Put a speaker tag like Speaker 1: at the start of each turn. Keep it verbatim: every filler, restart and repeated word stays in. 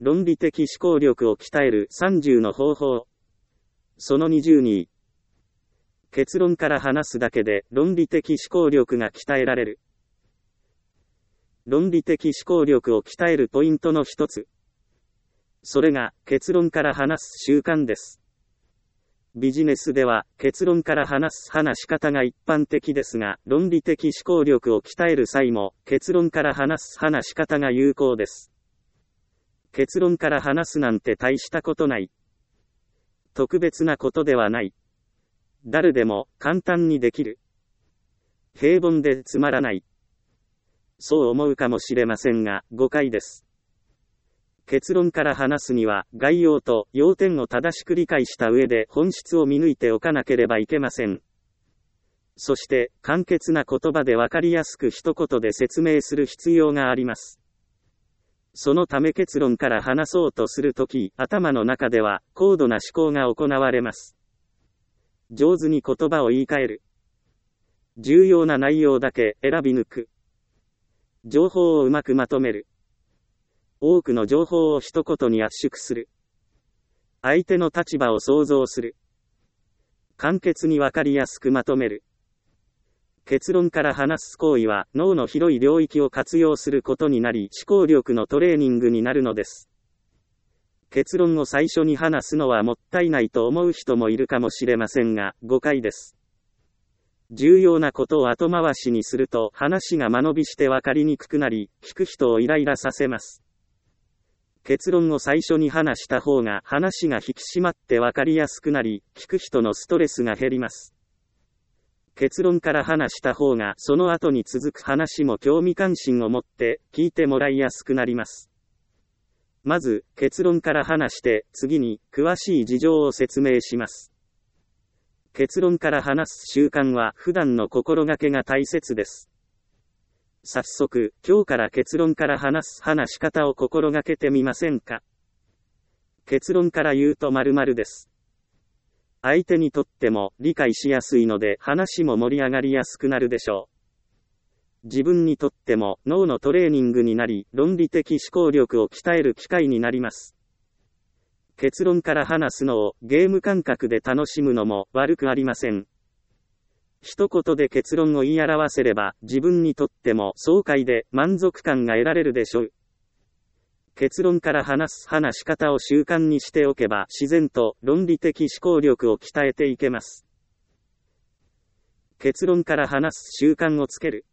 Speaker 1: 論理的思考力を鍛えるさんじゅうの方法。そのにじゅうに。結論から話すだけで論理的思考力が鍛えられる。論理的思考力を鍛えるポイントの一つ。それが結論から話す習慣です。ビジネスでは結論から話す話し方が一般的ですが、論理的思考力を鍛える際も結論から話す話し方が有効です。結論から話すなんて大したことない。特別なことではない。誰でも簡単にできる。平凡でつまらない。そう思うかもしれませんが、誤解です。結論から話すには、概要と要点を正しく理解した上で本質を見抜いておかなければいけません。そして、簡潔な言葉でわかりやすく一言で説明する必要があります。そのため結論から話そうとするとき、頭の中では高度な思考が行われます。上手に言葉を言い換える。重要な内容だけ選び抜く。情報をうまくまとめる。多くの情報を一言に圧縮する。相手の立場を想像する。簡潔にわかりやすくまとめる。結論から話す行為は脳の広い領域を活用することになり、思考力のトレーニングになるのです。結論を最初に話すのはもったいないと思う人もいるかもしれませんが、誤解です。重要なことを後回しにすると話が間延びしてわかりにくくなり、聞く人をイライラさせます。結論を最初に話した方が話が引き締まってわかりやすくなり、聞く人のストレスが減ります。結論から話した方がその後に続く話も興味関心を持って聞いてもらいやすくなります。まず、結論から話して、次に詳しい事情を説明します。結論から話す習慣は普段の心がけが大切です。早速、今日から結論から話す話し方を心がけてみませんか？結論から言うと〇〇です。相手にとっても理解しやすいので話も盛り上がりやすくなるでしょう。自分にとっても脳のトレーニングになり、論理的思考力を鍛える機会になります。結論から話すのをゲーム感覚で楽しむのも悪くありません。一言で結論を言い表せれば自分にとっても爽快で満足感が得られるでしょう。結論から話す話し方を習慣にしておけば自然と論理的思考力を鍛えていけます。結論から話す習慣をつける。